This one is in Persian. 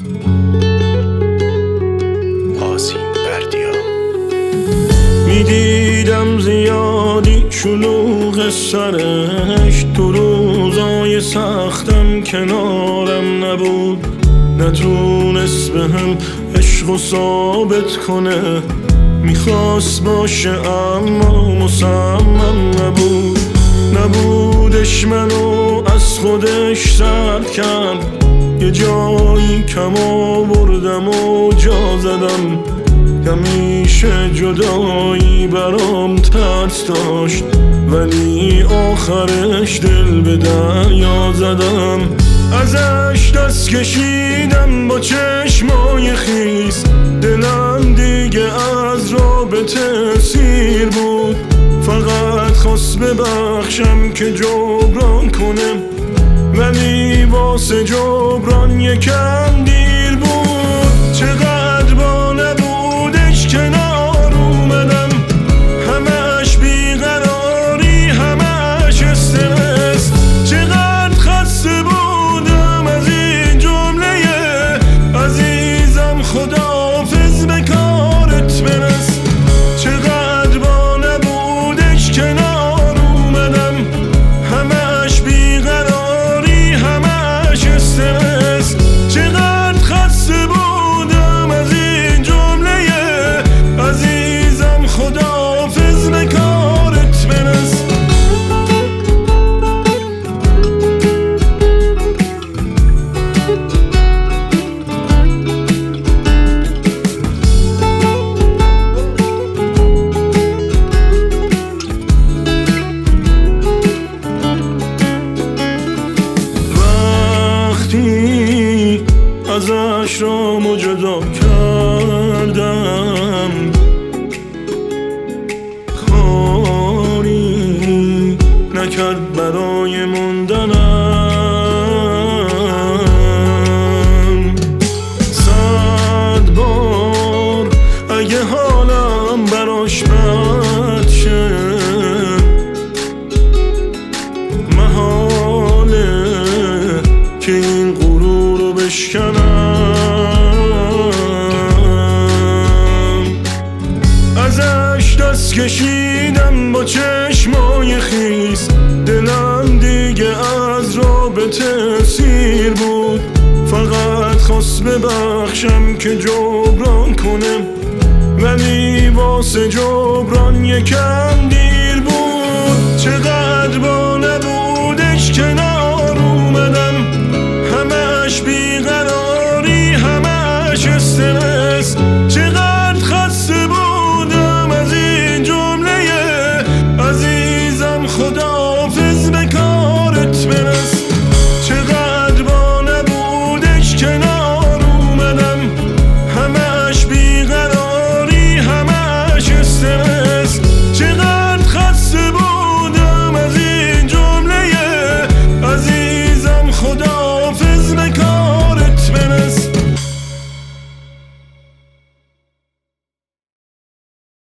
آسین بردیا. میدیدم زیادی شلوغ سرش، تو روزای سختم کنارم نبود، نتونست به هم عشق ثابت کنه، میخواست باشه اما مصمم نبودش، منو از خودش سرد کرد، یه جایی کم آوردم و جا زدم، همیشه جدایی برام ترس داشت، ولی آخرش دل به دریا زدم، ازش دست کشیدم با چشمای خیس، دلم دیگه از رابطه سیر بود، فقط خواست ببخشم که جبران کنم، ولی واسه جبران یکم دیر بود، چقدر با نبودش کنار اومدم، همش بیقراری همش استرس، چقدر خسته بودم از این جمله عزیزم خداحافظ به کارت برس، چقدر با نبودش کنار اومدم، همش بیقراری همش استرس، چقدر خسته بودم از این جمله عزیزم خداحافظ به کارت برس. ازش را جدا کردم، کاری نکرد برای موندنم، 100 بار اگه حالم براش بد شه، محاله که این غرور رو بشکنم، ازش دست کشیدم با چشمای خیس، دلم دیگه از رابطه سیر بود، فقط خواست ببخشم که جبران کنم، ولی واسه جبران یکم دیر بود، چقدر با نبودش کنار اومدم، همش بیقراری همش استرس،